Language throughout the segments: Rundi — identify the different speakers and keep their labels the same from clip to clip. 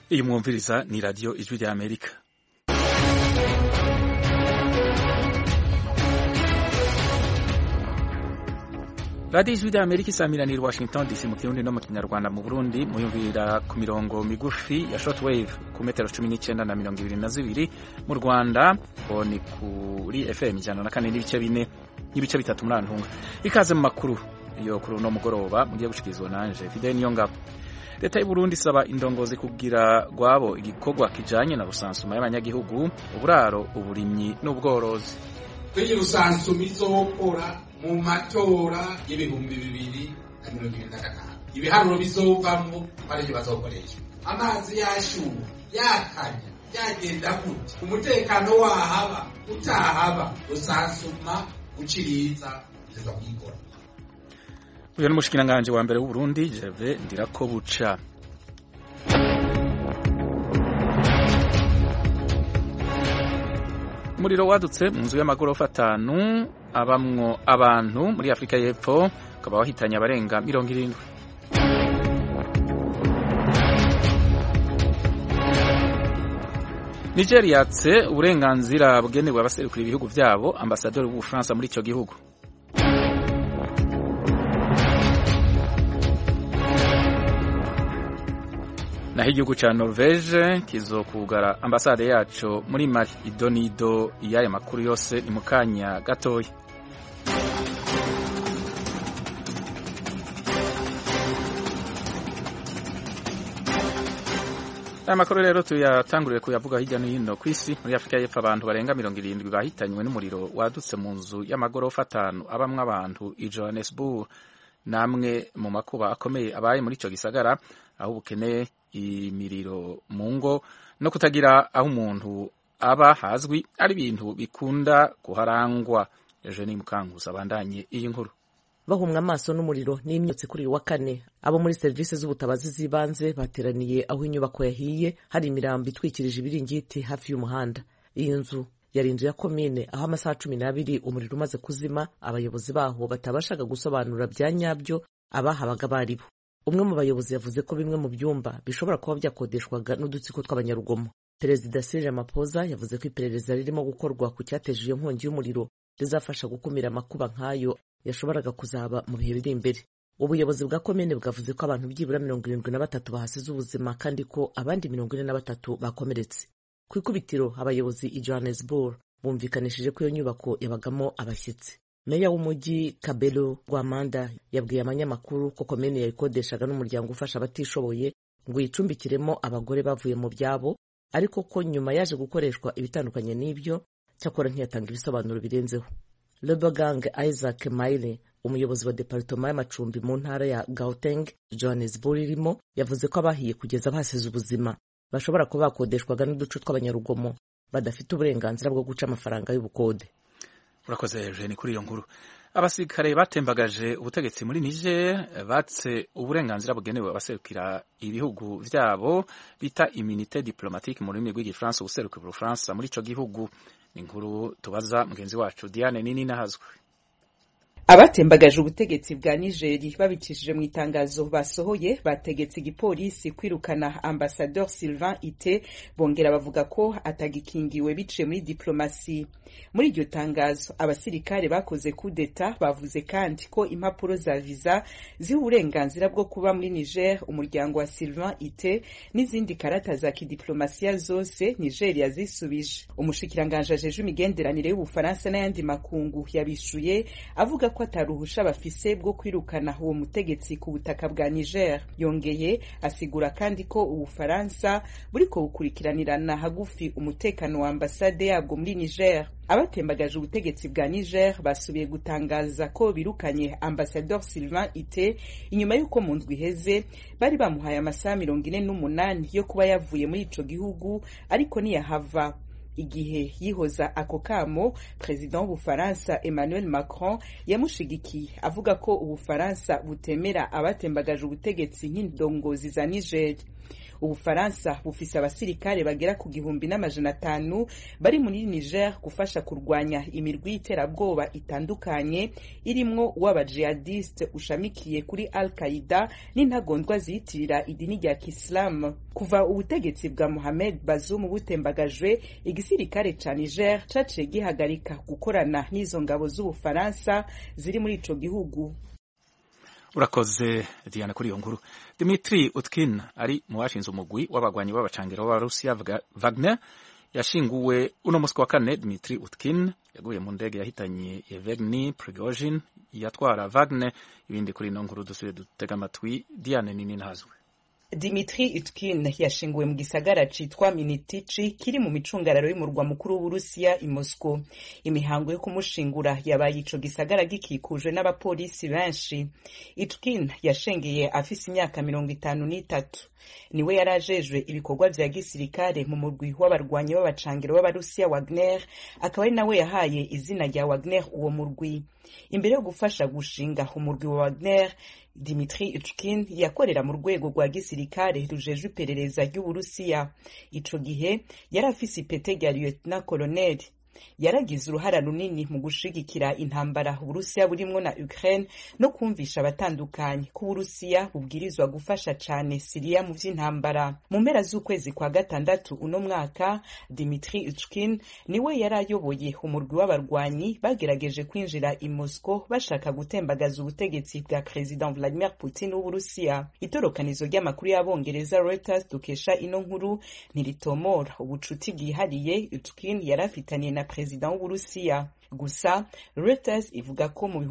Speaker 1: Iyi mwumviriza ni radio Ijwi rya Amerika. Radio Ijwi rya Amerika isamiranira Washington DC mu Kirundi no mu Kinyarwanda. Mu Burundi muyumvira ku mirongo migufi ya shortwave ku metero 19 na 22. Mu Rwanda ni kuri FM 104.4 n'ibice bitatu muri Antunga. Ikaze mu makuru yo kuri no mugoroba mugiye gushikizwa nanje Fidel Niyongabo. Leta y'u Burundi isaba indongozi kugira gwabo igikorwa kijanye na rusansuma y'abanyagihugu, uburaro, uburimyi n'ubworozi.
Speaker 2: Kwenye rusansuma izokora mu matora y'ibihumbi 2025 ibiharuro bizovamwo barije bazokoresha amazi yashuwe yakanya yagenda gute umutekano wahaba utahaba rusansuma uciriza ziza kwikora.
Speaker 1: Uyu n'umushikiranganje wa mbere w'u Burundi Gervais Ndirakobuca. Umuriro wadutse mu nzu y'amagorofa 5 abamwo abantu muri Afrika y'Epfo ukaba wahitanye abarenga 70. Nigeria yatse uburenganzira bugenewe abaserukira ibihugu vyabo ambasaderi w'u Bufaransa muri ico gihugu. Naho igihugu ca Norvege kizokugara ambasade yaco muri Mali. Idonido y'aya makuru yose ni mukanya gatoya. Aya makuru rero tuyatanguriye kuyavuga hirya no hino kw'isi. Muri Afrika y'Epfo abantu barenga 70 bahitanywe n'umuriro wadutse mu nzu y'amagorofa 5 abamwe abantu i Johannesburg, namwe mu makuba akomeye abaye muri ico gisagara, aho ubukene, imiriro mu ngo no kutagira aho umuntu aba hazwi ari ibintu bikunda kuharangwa. Eugenie Mukankusi abandanye iyi nkuru.
Speaker 3: Bahumwa amaso n'umuriro n'imyotsi kuri wa kane, abo muri service z'ubutabazi zibanze bateraniye aho inyubako yahiye, hari imirambo itwikirije ibiringiti hafi y'umuhanda. Iyi nzu yari inzu ya komine, aho amasaha 12 umuriro umaze kuzima, abayobozi baho batabashaga gusobanura bya nyabyo abahabaga baribo. Umwe mu bayobozi yavuze ko bimwe mu byumba bishobora kuba byakodeshwaga n'udutsiko tw'abanyarugomo. Perezida Cyril Ramaphosa yavuze ko iperereza ririmo gukorwa ku cyateje iyo nkongi y'umuriro rizafasha gukumira amakuba nk'ayo yashoboraga kuzaba mu bihe biri imbere. Ubuyobozi bwa komine bwavuze ko abantu byibura 73 bahasize ubuzima kandi ko abandi 43 bakomeretse. Ku ikubitiro abayobozi i Johannesburg bumvikanishije ko iyo nyubako yabagamo abashyitsi. Meya w'umujyi Kabelo Rwamanda yabwiye abanyamakuru ko komine yayikodeshaga n'umuryango ufasha abatishoboye ngo yicumbikiremo abagore bavuye mu byabo, ariko ko nyuma yaje gukoreshwa ibitandukanye n'ibyo, cyakora ntiyatanga ibisobanuro birenzeho. Lebagang Isaac Maile, umuyobozi wa departement y'amacumbi mu ntara ya Gauteng, Johannesburg irimo, yavuze ko abahiye kugeza basize ubuzima bashobora kuba bakodeshwaga n'uducu tw'abanyarugomo badafite uburenganzira bwo guca amafaranga y'ubukode.
Speaker 1: Urakoze Eugenie kuri iyo nkuru. Abasirikare batembagaje ubutegetsi muri Niger batse uburenganzira bugenewe abaserukira ibihugu vyabo bita immunité diplomatique mu rurimi rw'igifaransa, ubuserukira Ubufaransa muri ico gihugu. Inkuru tubaza mugenzi wacu Diane Nini Nahazwe.
Speaker 4: Abatembagaje ubutegetsi bwa Niger babicishije mu itangazo basohoye bategetse igipolisi kwirukana ambassadeur Sylvain Ite, bongera bavuga ko atagikingiwe bice muri diplomasi. Muri iryo tangazo abasirikare bakoze coup d'etat bavuze kandi ko impapuro za visa ziha uburenganzira bwo kuba muri Niger umuryango wa Sylvain Ite n'izindi karata za kidiplomasiya zose Niger yazisubije. Umushikiranganje ajeje imigenderanire y'Ubufaransa n'ayandi makungu yabishuye avuga ko ataruhusha bafise bwo kwirukana uwo mutegetsi ku butaka bwa Niger. Yongeye asigura kandi ko Ubufaransa buriko bukurikiranirana hagufi umutekano wa ambasade yabwo muri Niger. Abatembagaje ubutegetsi bwa Niger basubiye gutangaza ko birukanye ambassadeur Sylvain Ite inyuma y'uko mu ndwi iheze bari bamuhaye amasaha 48 yo kuba yavuye muri ico gihugu, ariko niyahava. Igihe yihoza ako kamo, President w'Ubufaransa Emmanuel Macron yamushigikiye avuga ko Ubufaransa butemera abatembagaje ubutegetsi nk'indongozi za Niger. Ubufaransa bufise abasirikare bagera ku 1,500 bari muri Niger gufasha kurwanya imirwi y'iterabwoba itandukanye irimwo uw'abajihadiste ushamikiye kuri Al-Qaeda n'intagondwa ziyitirira idini rya Kisilamu. Kuva ubutegetsi bwa Mohamed Bazoum butembagajwe, igisirikare ca Niger caciye gihagarika gukorana n'izo ngabo z'Ubufaransa ziri muri ico gihugu.
Speaker 1: Urakoze Diana kuri iyo nkuru. Dmitry Utkin ari mu bashinze umugwi w'abagwanyi b'abacangero b'Abarusiya Wagner yashinguwe uno musi wa kane. Dmitry Utkin yaguye mu ndege yahitanye Yevgeny Prigozhin yatwara Wagner. Ibindi kuri ino nkuru dusubiye dutega amatwi Diane nini ntazwe.
Speaker 4: Dmitry Utkin yashinguwe mu gisagara citwa Minitichi kiri mu micungararo y'umurwa mukuru w'Uburusiya i Moscow. Imihango yo kumushingura yabaye ico gisagara gikikujwe n'abapolisi benshi. Utkin yashengeye afise imyaka 53. Niwe yarajejwe ibikorwa vya gisirikare mu murwi w'abarwanyi b'abacangero b'Abarusiya Wagner, akaba ari nawe yahaye izina rya Wagner uwo murwi. Imbere yo gufasha gushinga umurwi wa Wagner, Dmitry Utkin yakorera mu rwego rwa gisirikare rujejwe iperereza ry'Uburusiya. Ico gihe yari afise ipete rya lieutenant colonel. Yaragize uruhara runini mu gushigikira intambara Uburusiya burimwo na Ukraine no kumvisha abatandukanye ko Uburusiya bubwirizwa gufasha cane Syria mu vy'intambara. Mu mpera z'ukwezi kwa gatandatu uno mwaka, Dmitry Utkin niwe yarayoboye umurwi w'abarwanyi bagerageje kwinjira i Moscow bashaka gutembagaza ubutegetsi bwa President Vladimir Putin w'Uburusiya. Itorokanizo ry'amakuru y'Abongereza Reuters dukesha ino nkuru ntiritomora ubucuti bwihariye Utkin yarafitaniye na President w'Uburusiya. Gusa Reuters ivuga ko mu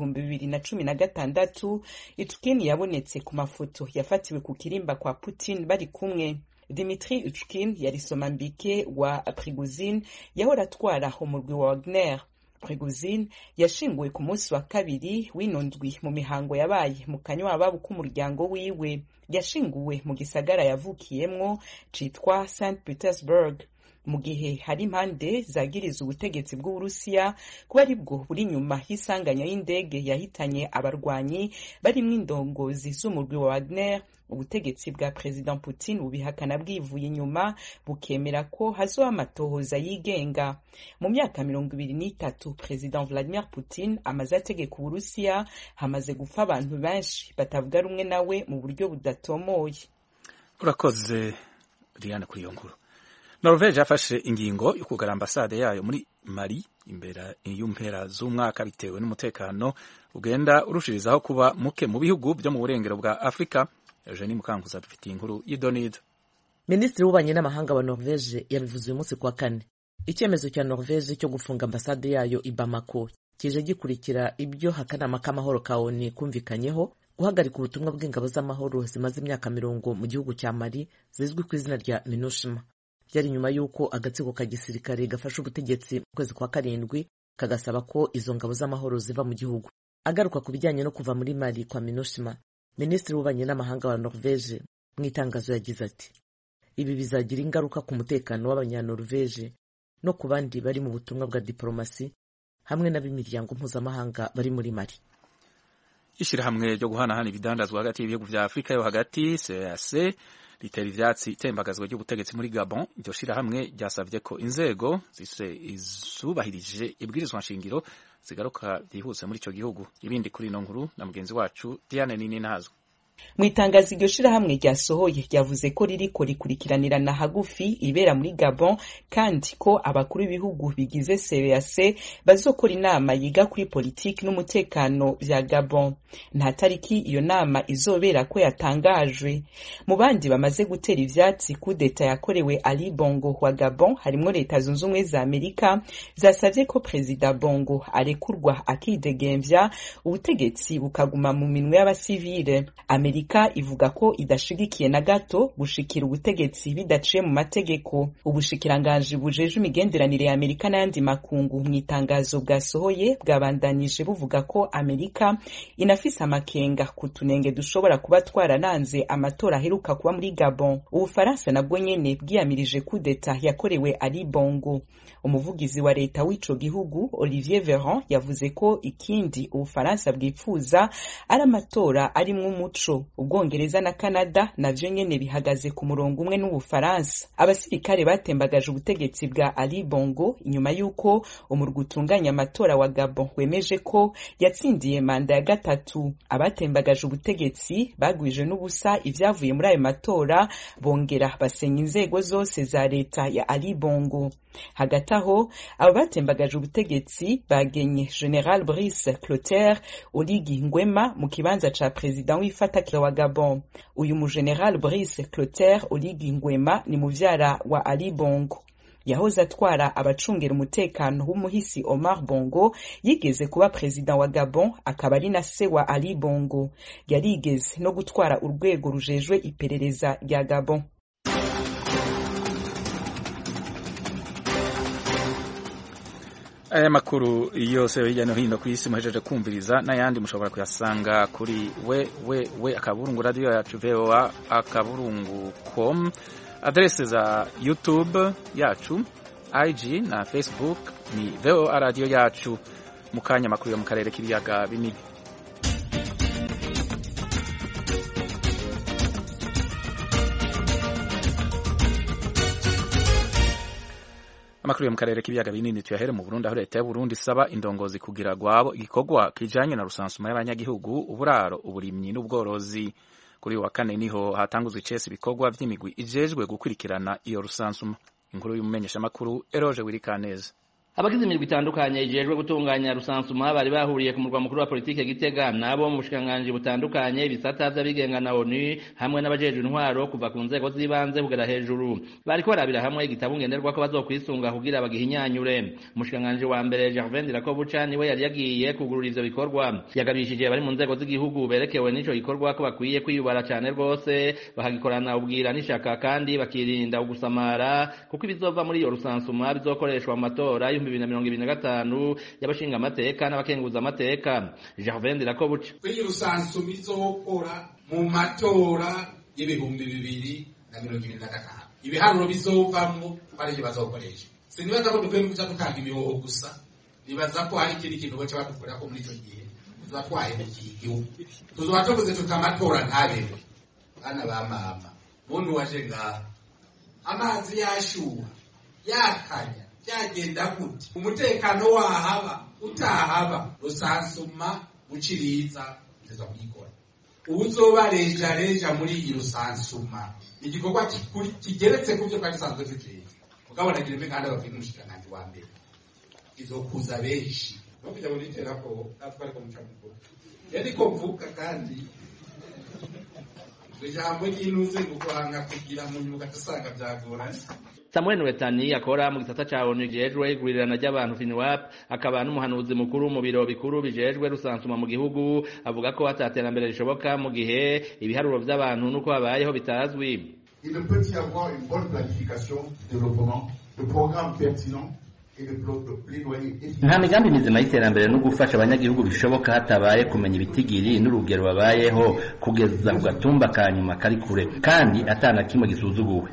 Speaker 4: 2016 Utkin yabonetse ku mafoto yafatiwe ku kirimba kwa Putin bari kumwe. Dmitry Utkin yari somambike wa Prigozhin yahora atwara umurwi wa Wagner. Prigozhin yashinguwe ku munsi wa kabiri w'inondwi mu mihango yabaye mu kanywa k'umuryango wiwe. Yashinguwe mu gisagara yavukiyemwo citwa St Petersburg. Mu gihe hari impande zagiriza ubutegetsi bw'Uburusiya kuba aribwo buri nyuma y'isanganya y'indege yahitanye abarwanyi barimwo indongozi z'umurwi wa Wagner, ubutegetsi bwa President Putin bubihakana bwivuye inyuma bukemera ko hazoba amatohoza yigenga. Mu myaka 23 President Vladimir Putin amaze ategeka Uburusiya, hamaze gupfa abantu benshi batavuga rumwe nawe mu buryo budatomoye.
Speaker 1: Urakoze Diana kuri iyo nkuru. Norvege yafashe ingingo yo kugara ambasade yayo muri Mali imbere y'umpera z'umwaka bitewe n'umutekano ugenda urushirizaho kuba muke mu bihugu byo mu burengero bwa Afrika. Eugenie Mukankuza dufitiye inkuru y'Idonid.
Speaker 3: Minisitiri w'ububanyi n'amahanga wa Norvege yabivuze uyu munsi kwa kane. Icyemezo cya Norvege cyo gufunga ambasade yayo i Bamako kije gikurikira ibyo akanama k'amahoro ka ONU kumvikanyeho guhagarika ubutumwa bw'ingabo z'amahoro zimaze imyaka 40 mu gihugu cya Mali zizwi ku izina rya MINUSMA. Byari nyuma y'uko agatsiko ka gisirikare gafashe ubutegetsi mu kwezi kwa karindwi kagasaba ko izo ngabo z'amahoro ziva mu gihugu. Agaruka ku bijyanye no kuva muri Mali kwa MINUSMA, Minisitiri w'ububanyi n'amahanga wa Norvege mu itangazo yagize ati: ibi bizagira ingaruka ku mutekano w'abanyanorvege no ku bandi bari mu butumwa bwa diplomasi hamwe n'ab'imiryango mpuzamahanga bari muri Mali.
Speaker 1: Ishirahamwe ryo guhanahana ibidandazwa hagati y'ibihugu vya Afrika yo hagati CAC ritera ivyatsi itembagazwa ry'ubutegetsi muri Gabon. Iryo shirahamwe ryasavye ko inzego zubahirije ibwirizwa nshingiro zigaruka byihuse muri ico gihugu. Ibindi kuri ino nkuru na mugenzi wacu Diane nini nazo.
Speaker 4: Mu itangazo iryo shirahamwe ryasohoye ryavuze ko ririko rikurikiranirana hagufi ibera muri Gabon kandi ko abakuru b'ibihugu bigize CAC bazokora inama yiga kuri politiki n'umutekano vya Gabon. Nta tariki iyo nama izobera ko yatangajwe. Mu bandi bamaze gutera ivyatsi kudeta yakorewe Ali Bongo wa Gabon harimwo Leta Zunze Ubumwe za Amerika zasavye ko President Bongo arekurwa akidegemvya ubutegetsi bukaguma mu minwe y'abasivile. Amerika ivuga ko idashigikiye na gato gushikira ubutegetsi bidaciye mu mategeko. Ubushikiranganje bujeje imigenderanire ya Amerika n'andi makungu mu itangazo bwasohoye bwabandanije buvuga ko Amerika inafise amakenga kutunenge dushobora kuba twarananze amatora aheruka kuba muri Gabon. Ubufaransa nabwo nyene bwiyamirije kudeta yakorewe Ali Bongo. Umuvugizi wa leta w'ico gihugu Olivier Véran yavuze ko ikindi Ubufaransa bwipfuza ari amatora arimwo umuco NATO. Ubwongereza na Canada navyo nyene bihagaze ku murongo umwe n'Ubufaransa. Abasirikare batembagaje ubutegetsi bwa Ali Bongo inyuma yuko umurwi utunganya amatora wa Gabon wemeje ko yatsindiye manda ya gatatu. Abatembagaje ubutegetsi bagwije n'ubusa ivyavuye muri ayo matora, bongera basenya inzego zose za leta ya Ali Bongo. Hagati aho abo batembagaje ubutegetsi bagenye General Brice Clotaire Oligui Nguema mu kibanza ca president w'ifatakiro wa Gabon. Uyu mu General Brice Clotaire Oligui Nguema ni muvyara wa Ali Bongo. Yahoze atwara abacungera umutekano w'umuhisi Omar Bongo, yigeze kuba president wa Gabon, akaba ari na se wa Ali Bongo. Yarigeze no gutwara urwego rujejwe iperereza rya Gabon.
Speaker 1: Aya makuru yose hirya no hino ku isi muhejeje kumviriza n'ayandi mushobora kuyasanga kuri akaburungu radio yacu VOA akaburungu.com, adresse za YouTube yacu, IG na Facebook ni VOA radio yacu. Mukanya makuru yo mu karere k'ibiyaga binini. Amakuru yo mu karere k'ibiyaga binini tuyahere mu Burundi, aho leta y'u Burundi isaba indongozi kugira gwabo igikorwa kijanye na rusansuma y'abanyagihugu, uburaro, uburimyi n'ubworozi. Kuri wa kane niho hatanguzwe icese ibikorwa vy'imigwi ijejwe gukurikirana iyo rusansuma. Inkuru y'umumenyesha makuru Eroge Wirikaneza.
Speaker 5: Abagize imirwi itandukanye ijejwe gutunganya rusansuma bari bahuriye ku murwa mukuru wa politike Gitega, nabo mu bushikanganje butandukanye ibisata vy'abigenga na ONU hamwe n'abajejwe intwaro kuva ku nzego z'ibanze kugera hejuru. Bariko barabira hamwe igitabo ngenderwa ko bazokwisunga kugira bagihinyanyure. Umushikanganje wa mbere Gervais Ndirakobuca niwe yari yagiye kugurura ivyo bikorwa. Yagabishije bari mu nzego z'igihugu berekewe n'ico gikorwa ko bakwiye kwiyubara cyane rwose, bakagikorana ubwira n'ishaka kandi bakirinda ugusamara, kuko ibizova muri iyo rusansuma bizokoreshwa mu matora 2025 y'abashinga amateka n'abakenguza amateka. Gervais Ndirakobuca:
Speaker 2: kuri rusansuma izokora mu matora y'ibihumbi 2025, ibiharuro bizovamwo barije bazokoresha. Sinibaza ko dukwiye kuja dutanga imihoho gusa, nibaza ko hari ikindi kintu cyo badukorera ko muri ico gihe tuzatwaye mu gihugu, tuzoba tuvuze tutamatora ntabere. Bana ba mama, muntu waje ngaha amazi yashuha yakanya byagenda gute, umutekano wahaba utahaba, rusansuma uciriza nzeza kuyikora. Uzobareja muri iyi rusansuma igikorwa kigeretse ku byo kandi sanzwe tujeje, ukabona gireme kandi abafite umushikanganje wa mbere izokuza benshi no kujya muri terako natwari ko mucamuko yari ko mvuka kandi ijambo ry'inuze gukwanga kugira mu nyuga tusanga byagoranye.
Speaker 5: Samuel Nwetani akora mu gisata ca ONU jejwe gurirana ry'abantu FINWAP, akaba n'umuhanuzi mukuru mu biro bikuru bijejwe rusansuma mu gihugu, avuga ko ataterambere rishoboka mu gihe ibiharuro by'abantu nuko babayeho bitazwi.
Speaker 6: Il ne peut y avoir une bonne planification du développement, de programmes pertinents et de plaidoyer efficace.
Speaker 5: Nta migambi mizima y'iterambere no gufasha abanyagihugu bishoboka hatabaye kumenya ibitigiri n'urugero babayeho kugeza ku gatumba ka nyuma kari kure kandi atana kimwe gisuzuguwe.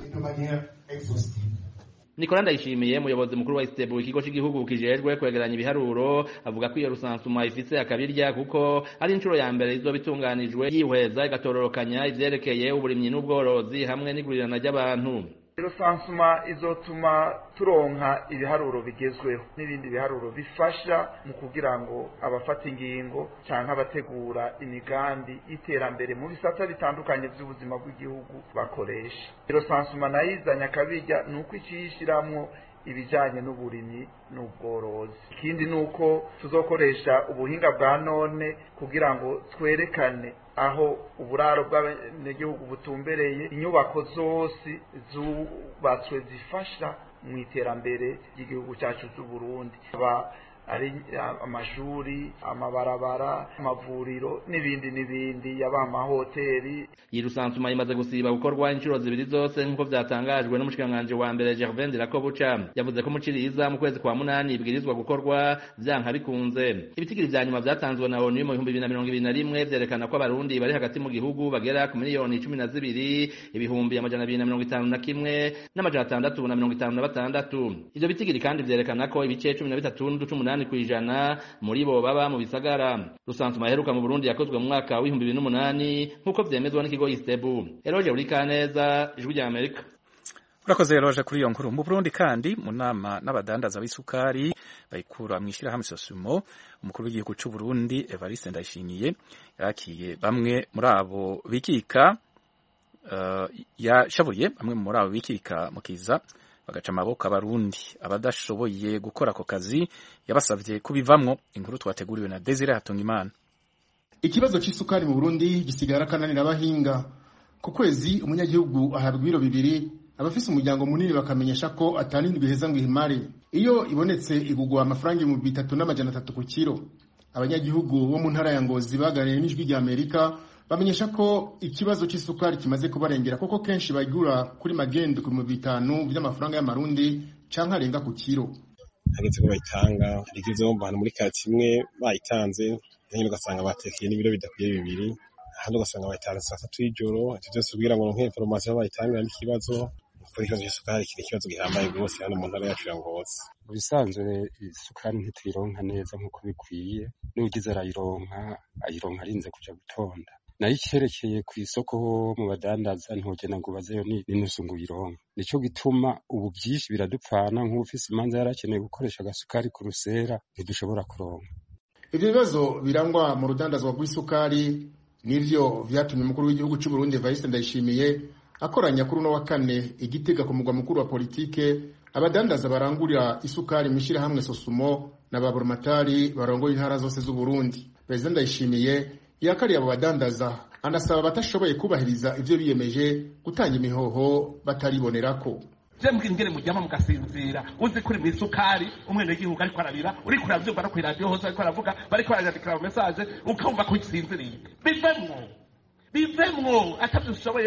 Speaker 5: Nicolas Ndayishimiye, umuyobozi mukuru wa ISTEBU, ikigo cy'igihugu kijejwe kwegeranya ibiharuro, avuga ko iyo rusansuma ifise akabirya kuko ari incuro ya mbere izo bitunganijwe yihweza igatororokanya ivyerekeye uburimyi n'ubworozi hamwe n'igurirana ry'abantu.
Speaker 7: Rusansuma izotuma turonka ibiharuro bigezweho n'ibindi biharuro bifasha mu kugira ngo abafata ingingo canke abategura imigambi y'iterambere mu bisata bitandukanye by'ubuzima bw'igihugu bakoresha. Rusansuma nayizanya kabirya nuko iciyishiramwo ibijanye n'uburimyi n'ubworozi. Ikindi nuko tuzokoresha ubuhinga bwa none kugira ngo twerekane aho uburaro bw'abanyagihugu butumbereye, inyubako zose zubatswe zifasha mu iterambere ry'igihugu cyacu cy'u Burundi, ari amashuri, amabarabara, amavuriro n'ibindi yaba amahoteli.
Speaker 5: Iyi rusansuma imaze gusiba gukorwa inshuro zibiri zose nk'uko byatangajwe n'umushikanganje wa mbere Gervais Ndirakobuca. Yavuze ko muciriza mu kwezi kwa munani ibwirizwa gukorwa vyanka bikunze. Ibitigiri vya nyuma vyatanzwe na ONU mu 2021 vyerekana ko abarundi bari hagati mu gihugu bagera ku miliyoni 12,251 n'amajana 656. Ivyo bitigiri kandi vyerekana ko ibice 13.8 80 kw'ijana muri bo baba mu bisagara. Rusansuma iheruka mu Burundi yakozwe mu mwaka wa 2008 nk'uko vyemezwa n'ikigo Istebu. Eroje Urikaneza, Ijwi rya Amerika.
Speaker 1: Urakoze Eroje kuri iyo nkuru. Mu Burundi kandi mu nama n'abadandaza b'isukari bayikura mu ishirahamwe Sosumo, umukuru w'igihugu c'u Burundi Evariste Ndayishimiye yakiye bamwe muri abo bikika yashavuye bamwe muri abo bikika mu kiza bagaca amaboko abarundi abadashoboye gukora ako kazi yabasavye kubivamwo. Inkuru twateguriwe na Desire Hatungimana.
Speaker 8: Ikibazo c'isukari mu Burundi gisigara kananira abahinga. Ku kwezi umunyagihugu ahabwa ibiro 2, abafise umuryango munini bakamenyesha ko atanindwi heza ngo ihimari. Iyo ibonetse igugwa amafaranga mu 3,300 ku kilo. Abanyagihugu bo mu ntara ya Ngozi baganiriye n'Ijwi rya Amerika bamenyesha ko ikibazo c'isukari kimaze kubarengera koko kenshi bagura kuri magendo ku 5 by'amafaranga y'amarundi canke arenga ku kilo.
Speaker 9: Hageze ko bayitanga rigize mu bantu muri kati imwe bayitanze nyine ugasanga batekeye n'ibiro bidakwiye 2, ahandi ugasanga bayitanze saa 3 y'ijoro. Ati byose kugira ngo nke information bayitanga n'ikibazo kuri ikibazo c'isukari kiri ikibazo gihambaye rwose hano mu ntara yacu ya Ngozi.
Speaker 10: Bisanzwe isukari ntituyironka neza nk'uko bikwiye, n'ugize ayironka arinze kuja gutonda. Nayo ikerekeye ku isoko mu badandaza ntogena ngo bazeyo n'inusu ngo uyironka. Nico gituma ubu byinshi biradupfana nk'ufise imanza yarakeneye gukoresha agasukari ku rusera ntidushobora kuronka.
Speaker 8: Ivyo bibazo birangwa mu rudandazwa rw'isukari nivyo vyatumye umukuru w'igihugu c'u Burundi Evariste Ndayishimiye akoranya kuri no wa 4 Igitega ku mugwa mukuru wa politike abadandaza barangurira isukari mu ishirahamwe Sosumo n'ababurmatari barongoye intara zose z'u Burundi. President Ndayishimiye yakariye abo badandaza anasaba batashoboye kubahiriza ivyo biyemeje gutanga imihoho bataribonerako.
Speaker 11: Jemwe ingere mujyama mugasinzira uzi kuri mu isukari umwene w'igihugu ariko arabira uri kuravyumva no kwiradio hose ariko aravuga bariko barandikira message ukumva ko isinziriye. Bivemwo atabyushoboye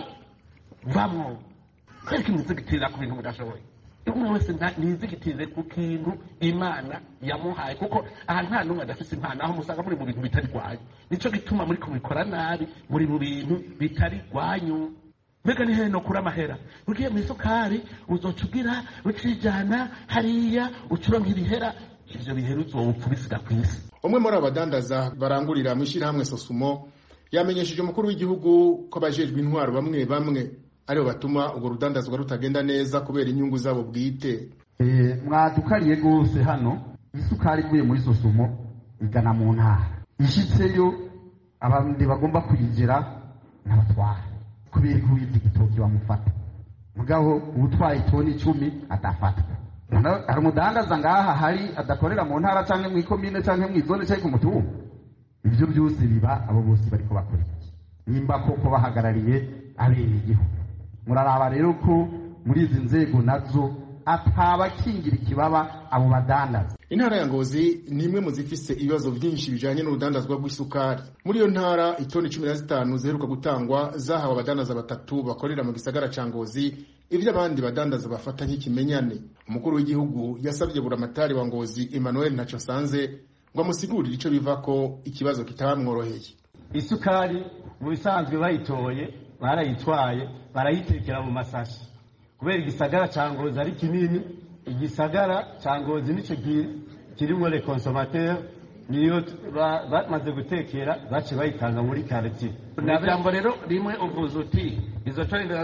Speaker 11: vamwo kandi muzigitira ku bintu mudashoboye. Umwe wese nizigitire ku kintu Imana yamuhaye kuko aha nta numwe adafise impano aho musanga muri mu bintu bitari gwanyu. Nico gituma muri kubikora nabi muri mu bintu bitari gwanyu. Mbega ni heno kuri amahera ugiye mu isukari uzocugira ucijana hariya ucuronka ibihera ivyo bihera uzopfubisiga kwisi.
Speaker 8: Umwe muri abadandaza barangurira mu ishirahamwe Sosumo yamenyesheje umukuru w'igihugu ko bajejwe intwaro bamwe aribo batuma urwo rudandazwa rutagenda neza kubera inyungu zabo bwite.
Speaker 12: Mwadukariye gose hano isukari ivuye muri Sosumo igana mu ntara ishitseyo abandi bagomba kuyigera n'abatwara kubera ko igitoki bamufata mugabo ubutwaye toni 10 atafata. Hari umudandaza ngaha hari adakorera mu ntara canke mu ikomine canke mu izone canke ku mutumba. Ivyo byose biba abo bose bariko bakora nimba koko bahagarariye abene igihugu. Muraraba rero ko muri izi nzego nazo atabakingira ikibaba abo badandaza.
Speaker 8: Intara ya Ngozi ni imwe mu zifise ibibazo byinshi bijanye n'urudandazwa rw'isukari. Muri iyo ntara itoni 15 ziheruka gutangwa zahawe abadandaza 3 bakorera mu gisagara ca Ngozi, ivyo abandi badandaza bafata nk'ikimenyane. Umukuru w'igihugu yasabye buramatari wa Ngozi Emmanuel Ntacosanze ngo amusigurire ico bivako ikibazo kitabamworoheye.
Speaker 13: Isukari mu bisanzwe bayitoye barayitwaye barayitekera mu masashi kubera igisagara ca Ngozi ari kinini. Igisagara ca Ngozi nico kirimo les consommateurs niyo bamaze gutekera bace bayitanga muri quartier.
Speaker 11: Nabambo rero rimwe uvuze uti izo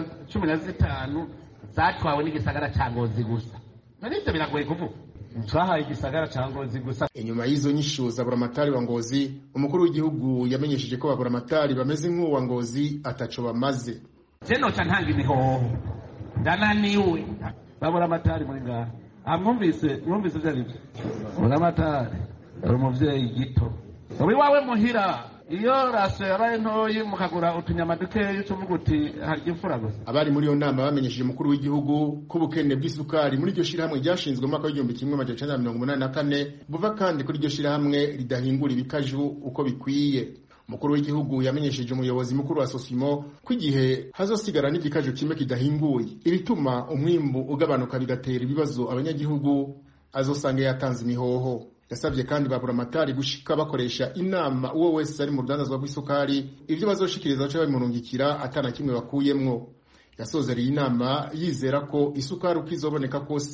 Speaker 11: 15 zatwawe n'igisagara ca Ngozi gusa. Nabitse biragoye kuvuga.
Speaker 13: Twahaye igisagara ca Ngozi gusa.
Speaker 8: Inyuma y'izo nyishu za buramatari wa Ngozi, umukuru w'igihugu yamenyesheje ko aburamatari bameze nk'uwa Ngozi ataco bamaze.
Speaker 11: Jeno cyantanga imihoho ndananiwe baburamatari muri ngaha. Mwumvise byari byo. Buramatari ari umuvyeyi gito. Uri wawe muhira iyo raso yabaye ntoyi mukagura utunyama dukeyi cy'uvuga uti harya imfura gusa.
Speaker 8: Abari muri yo nama bamenyesheje umukuru w'igihugu ko ubukene bw'isukari muri iryo shirahamwe ryashinzwe mu mwaka w'igihumbi 1984 buva kandi kuri iryo shirahamwe ridahingura ibikaju uko bikwiye. Umukuru w'igihugu yamenyesheje umuyobozi mukuru wa Sosimo ko igihe hazosigara n'igikaju kimwe kidahinguye ibituma umwimbu ugabanuka bigatera ibibazo abanyagihugu azosanga yatanze imihoho. Yasabye kandi baburamatari gushika bakoresha inama uwo wese ari mu rudandazwa rw'isukari ivyo bazoshikiriza cyo bimurungikira atana kimwe bakuyemwo. Yasozereye inama yizera ko isukari ukizoboneka kose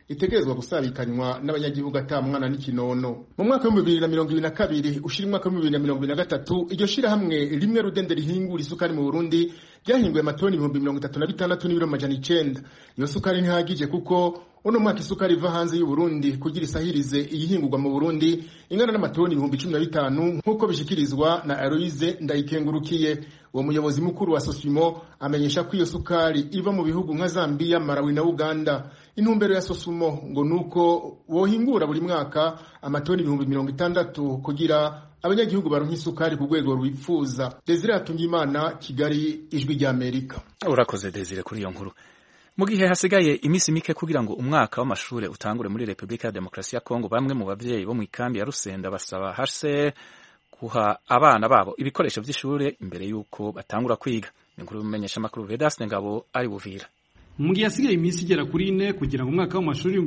Speaker 8: itegerezwa gusabikanywa n'abanyagihugu ata mwana n'ikinono. Mu mwaka wa 2022 ushira mwaka wa 2023 iryo shirahamwe rimwe rudende rihingura isukari mu Burundi ryahinguye amatoni 36 n'ibiro majana 9. Iyo sukari ntihagije kuko uno mwaka isukari iva hanze y'u Burundi kugira isahirize iyihingurwa mu Burundi ingana n'amatoni 15,000 nkuko bishikirizwa na Aloise Ndayikengurukiye. Uwo muyobozi mukuru wa Sosumo amenyesha ko iyo sukari iva mu bihugu nka Zambia, Malawi na Uganda. Intumbero ya Sosumo ngo nuko wohingura buri mwaka amatoni 60,000 kugira abanyagihugu baronka isukari ku rwego rwifuza. Desire Atungimana, Kigali, Ijwi rya Amerika.
Speaker 1: Urakoze Desire kuri iyo nkuru. Mu gihe hasigaye imisi mike kugira ngo umwaka w'amashure utangure muri Republika ya Demokarasi ya Kongo, bamwe mu bavyeyi bo mu ikambi ya Rusenda basaba HCR kuha abana babo ibikoresho vy'ishure imbere yuko batangura kwiga. Inkuru y'umumenyesha makuru Vedaste Ngabo ari Buvira.
Speaker 14: Mu gihe hasigaye imisi igera kuri 4 kugira ngo umwaka w'amashuri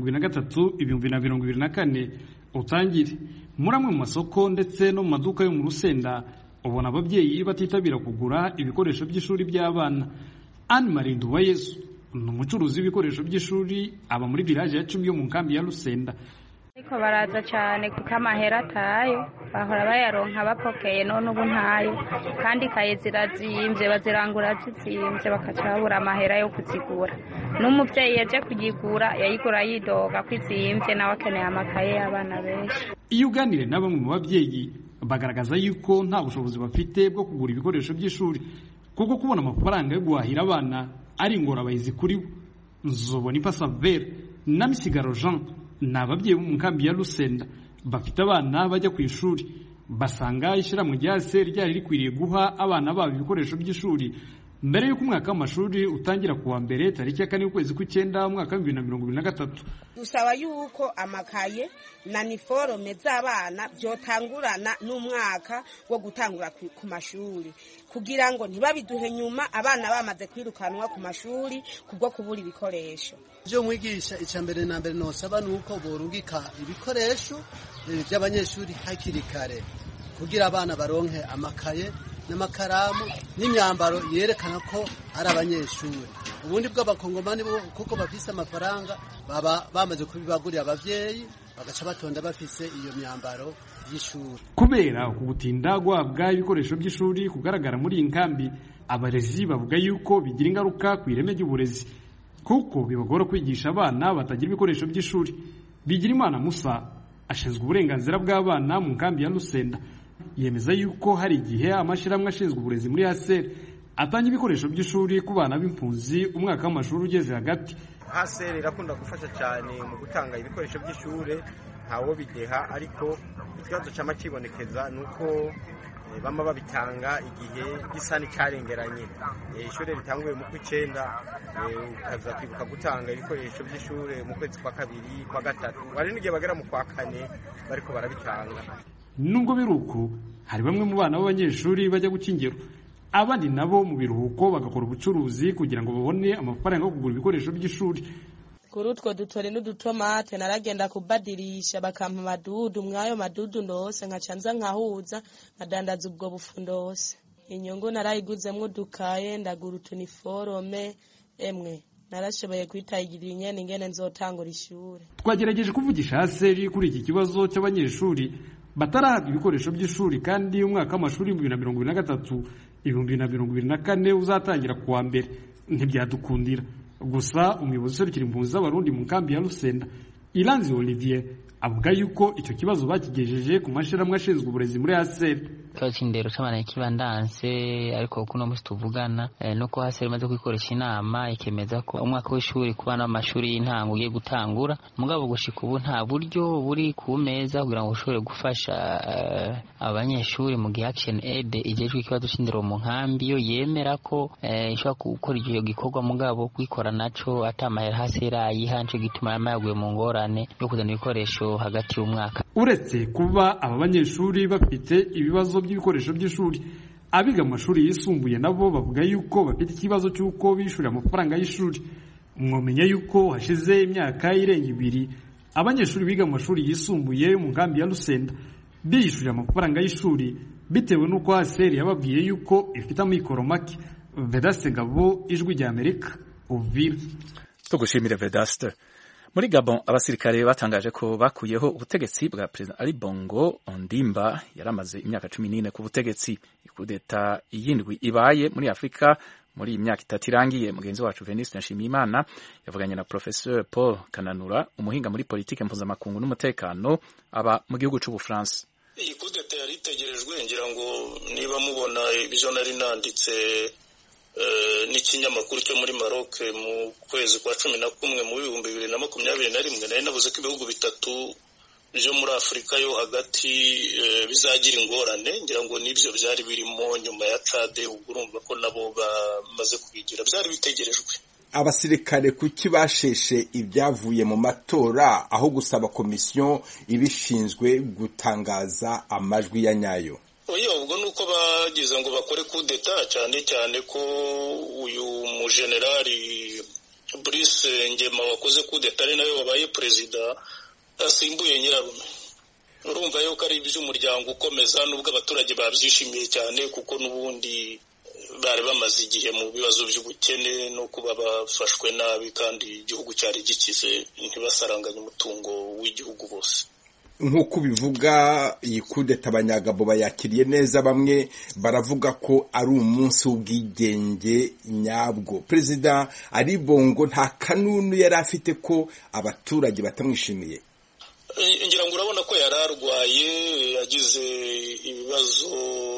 Speaker 14: 2023-2024 utangire, muri amwe mu masoko ndetse no mu maduka yo mu Rusenda ubona abavyeyi batitabira kugura ibikoresho by'ishuri by'abana. Anne Marie Nduwayesu ni umucuruzi w'ibikoresho by'ishuri aba muri village ya Cumi yo mu nkambi ya Rusenda.
Speaker 15: Ariko baraza cyane kuko amahera atayo, bahora bayaronka bapokeye none ubu ntayo, kandi kaye zirazimvye bazirangura zizimvye bakaca babura amahera yo kuzigura. N'umuvyeyi yaje kugigura yayigura yidoga kwizimvye nawe akeneye amakaye y'abana benshi.
Speaker 14: Iyo uganire na bamwe mu bavyeyi bagaragaza yuko nta bushobozi bafite bwo kugura ibikoresho by'ishuri, kuko kubona amafaranga yo guhahira abana ari ingorabahizi kuri bo. Nzobonipa Savere na Misigaro Jean n'ababyeyi bo mu nkambi ya Rusenda bafite abana bajya ku ishuri, basanga ishyirahamwe rya HCR ryari rikwiriye guha abana babo ibikoresho by'ishuri mbere y'uko umwaka w'amashuri utangira kuwa mbere tariki ya 4 ukwezi kw'icyenda umwaka wa 2023.
Speaker 16: Dusaba yuko amakaye na niforome z'abana byotangurana n'umwaka wo gutangura ku mashuri kugira ngo ntibabiduhe nyuma abana bamaze kwirukanwa ku mashuri kubwo kubura ibikoresho.
Speaker 17: Byo mwigisha icambere na mbere nosaba nuko borungika ibikoresho by'abanyeshuri hakiri kare kugira abana baronke amakaye n'amakaramu n'imyambaro yerekana ko ari abanyeshuri. Ubundi bw'abakongomani kuko bafise amafaranga baba bamaze kubibagurira abavyeyi bagaca batonda bafise iyo myambaro y'ishuri.
Speaker 14: Kubera kugutinda guhabwa ibikoresho by'ishuri kugaragara muri iyi nkambi, abarezi bavuga yuko bigira ingaruka ku ireme ry'uburezi kuko bibagora kwigisha abana batagira ibikoresho by'ishuri. Bigirimana Musa ashinzwe uburenganzira bw'abana mu nkambi ya Rusenda yemeza yuko hari igihe amashirahamwe ashinzwe uburezi muri HCR atanga ibikoresho by'ishuri ku bana b'impunzi umwaka w'amashuri ugeze hagati.
Speaker 18: HCR irakunda gufasha cyane mu gutanga ibikoresho by'ishure ntawo bideha, ariko ikibazo cyama kibonekeza nuko bama babitanga igihe gisani cyarengeranye. Ishure ritanguye mu kw'icenda ukaza kwibuka gutanga ibikoresho by'ishure mu kwezi kwa 2 kwa 3 bari n'igihe bagera mu kwa 4 bariko barabitanga.
Speaker 14: Nubwo biruko hari bamwe mu bana b'abanyeshuri bajya gukingiro, abandi nabo mu biruhuko bagakora ubucuruzi kugira ngo babone amafaranga yo kugura ibikoresho by'ishuri.
Speaker 19: Kuri utwo dutore n'udutomate naragenda kubadirisha bakampa madudu, mwayo madudu ndose nkacanza nkahuza nkadandaza ubwo bufu ndose. Inyungu narayiguzemwo dukaye ndagura utuniforome emwe narashoboye kwitayigirira inyene ingene nzotangura ishure.
Speaker 14: Twagerageje kuvugisha HCR kuri iki kibazo cy'abanyeshuri batarahabwa ibikoresho by'ishuri kandi umwaka w'amashuri 2023-2024 uzatangira kuwa mbere, ntibyadukundira. Gusa umuyobozi serukira impunzi z'abarundi mu nkambi ya Rusenda Iranzi Olivier avuga yuko icyo kibazo bakigejeje ku mashirahamwe ashinzwe uburezi muri HCR.
Speaker 20: Cyindero cy'abana kibandanse ariko kuno musi tuvugana nuko HCR imaze kwikoresha inama ikemeza ko umwaka w'ishuri ku bana b'amashuri y'intango ugiye gutangura, mugabo gushika ubu nta buryo buri ku meza kugira ngo ushobore gufasha abanyeshuri mu gihe Action Aid ijejwe ikibazo cy'indero mu nkambi yo yemera ko ishobora gukora icyo gikorwa, mugabo kwikora naco atamahera HCR ayihanze gituma yamayaguye mu ngorane yo kuzana ibikoresho hagati y'umwaka.
Speaker 14: Uretse kuba aba banyeshuri bafite ibibazo by'ibikoresho by'ishuri, abiga mu mashuri yisumbuye nabo bavuga yuko bafite ikibazo cy'uko bishura amafaranga y'ishuri. Mwomenya yuko hashize imyaka irenga 2 abanyeshuri biga mu mashuri yisumbuye mu nkambi ya Rusenda bishurira amafaranga y'ishuri bitewe n'uko HCR yababwiye yuko ifite amikoro make. Vedaste Ngabo, Ijwi rya Amerika, Uvira.
Speaker 1: Tugushimire Vedaste. Muri Gabon abasirikare batangaje ko bakuyeho ubutegetsi bwa President Ali Bongo Ondimba yaramaze imyaka 14 ku butegetsi. Ikudeta yindwi ibaye muri Afrika muri imyaka 3 irangiye. Mugenzi wacu Veniste Nshimiyimana yavuganye na Professeur Paul Kananura, umuhinga muri politike mpuzamakungu n'umutekano aba mu gihugu cy'u Bufaransa.
Speaker 21: Iyi kudeta yari itegerejwe, ngira ngo niba mubona ibyo nari nanditse n'ikinyamakuru cyo muri Maroc mu kwezi kwa 11 mu 2021 nari navuze ko ibihugu bitatu byo muri Afrika yo hagati bizagira ingorane. Ngira ngo nibyo byari birimo nyuma ya Chad, urumva ko nabo bamaze kubigira, byari bitegerejwe.
Speaker 22: Abasirikare kuki basheshe ibyavuye mu matora aho gusaba komisiyo ibishinzwe gutangaza amajwi ya nyayo?
Speaker 21: Oya, ubwo nuko bagize ngo bakore kudeta, cyane cyane ko uyu mujenerali Brice Ngema wakoze kudeta ari nawe wabaye perezida asimbuye nyirarume. Urumva yuko ari iby'umuryango ukomeza, nubwo abaturage babyishimiye cyane kuko n'ubundi bari bamaze igihe mu bibazo by'ubukene no kuba bafashwe nabi, kandi igihugu cyari gikize ntibasaranganye umutungo w'igihugu bose.
Speaker 22: Nk'uko bivuga iyi kudeta abanyagabo bayakiriye neza, bamwe baravuga ko ari umunsi w'ubwigenge nyabwo. Perezida Ali Bongo nta kanunu yari afite ko abaturage batamwishimiye.
Speaker 21: Ngira ngo urabona ko yari arwaye, yagize ibibazo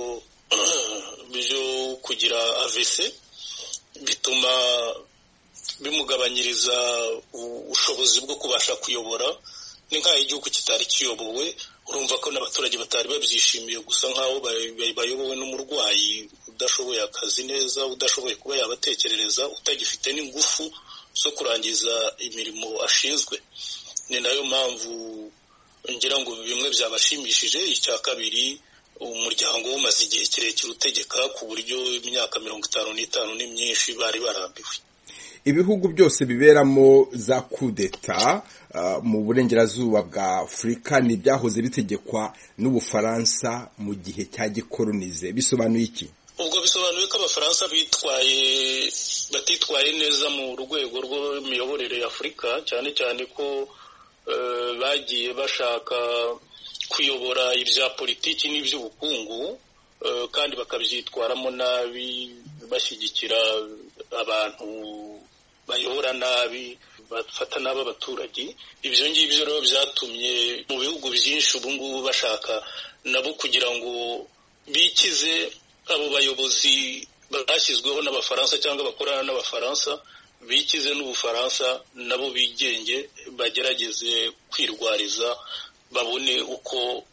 Speaker 21: byo kugira AVC bituma bimugabanyiriza ubushobozi bwo kubasha kuyobora. Ni nk'aho igihugu kitari kiyobowe, urumva ko n'abaturage batari babyishimiye, gusa nk'aho bayobowe n'umurwayi udashoboye akazi neza, udashoboye kuba yabatekerereza, utagifite n'ingufu zo kurangiza imirimo ashinzwe. Ni nayo mpamvu ngira ngo bimwe byabashimishije. Icya kabiri, umuryango umaze igihe kirekire utegeka ku buryo imyaka 55 ni myinshi, bari barambiwe.
Speaker 22: Ibihugu byose biberamo za kudeta mu burengerazuba bwa Afrika ni byahoze bitegekwa n'Ubufaransa mu gihe cya gikolonize. Bisobanuye iki?
Speaker 21: Ubwo bisobanuye ko abafaransa batitwaye neza mu rwego rw'imiyoborere ya Afrika, cyane cyane ko bagiye bashaka kuyobora ibya politiki n'iby'ubukungu, kandi bakabyitwaramo nabi, bashyigikira abantu bayobora nabi, bafata nabi abaturage. Ibyo ngibyo rero byatumye mu bihugu byinshi ubu ngubu bashaka nabo kugira ngo bikize abo bayobozi bashyizweho n'abafaransa cyangwa bakorana n'abafaransa, bikize n'Ubufaransa, nabo bigenge, bagerageze kwirwariza, babone uko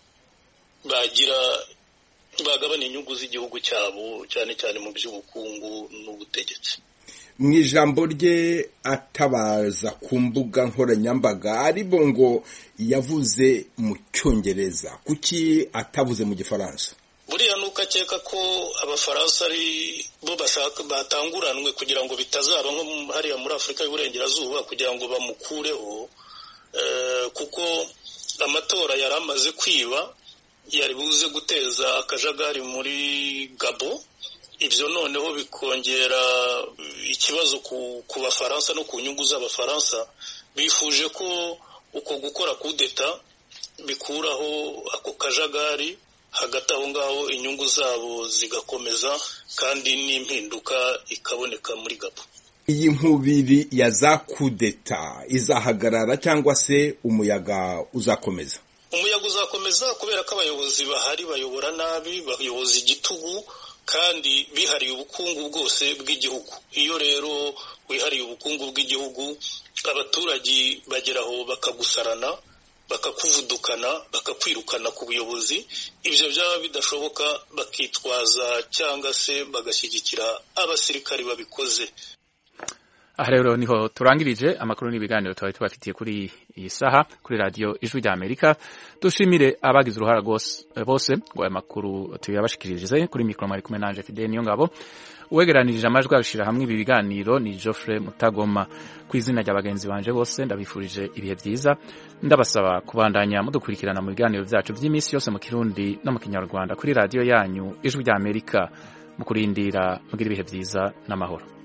Speaker 21: bagabana inyungu z'igihugu cyabo, cyane cyane mu by'ubukungu n'ubutegetsi.
Speaker 22: Mu ijambo rye atabaza ku mbuga nkoranyambaga, Ali Bongo yavuze mu Cyongereza. Kuki atavuze mu Gifaransa?
Speaker 21: Buriya nuko akeka ko abafaransa ari bo bashaka batanguranwe kugira ngo bitazaba nko hariya muri Afrika y'Uburengerazuba, kugira ngo bamukureho, kuko amatora yari amaze kwiba, yari buze guteza akajagari muri Gabon. Ibyo noneho bikongera ikibazo ku Bafaransa no ku nyungu z'Abafaransa. Bifuje ko uko gukora kudeta bikuraho ako kajagari, hagati aho ngaho inyungu zabo zigakomeza, kandi n'impinduka ikaboneka muri Gabon.
Speaker 22: Iyi nkubiri ya za kudeta izahagarara cyangwa se umuyaga uzakomeza?
Speaker 21: Umuyaga uzakomeza, kubera ko abayobozi bahari bayobora nabi, bayoboza igitugu, kandi bihariye ubukungu bwose bw'igihugu. Iyo rero wihariye ubukungu bw'igihugu, abaturage bageraho bakagusarana, bakakuvudukana, bakakwirukana ku buyobozi. Ibyo byaba bidashoboka, bakitwaza cyangwa se bagashyigikira abasirikari babikoze.
Speaker 1: Aha rero niho turangirije amakuru n'ibiganiro twari tubafitiye kuri iyi saha kuri radio Ijwi rya Amerika. Dushimire abagize uruhara bose ngo aya makuru tuyabashikirije. Kuri mikro mari kumwe nanje Fidel Niyongabo, uwegeranirije amajwi abishira hamwe ibi biganiro ni Geoffrey Mutagoma. Ku izina ry'abagenzi banje bose ndabifurije ibihe byiza, ndabasaba kubandanya mudukurikirana mu biganiro byacu by'imisi yose mu Kirundi no mu Kinyarwanda kuri radio yanyu Ijwi rya Amerika. Mu kurindira mugira ibihe byiza n'amahoro.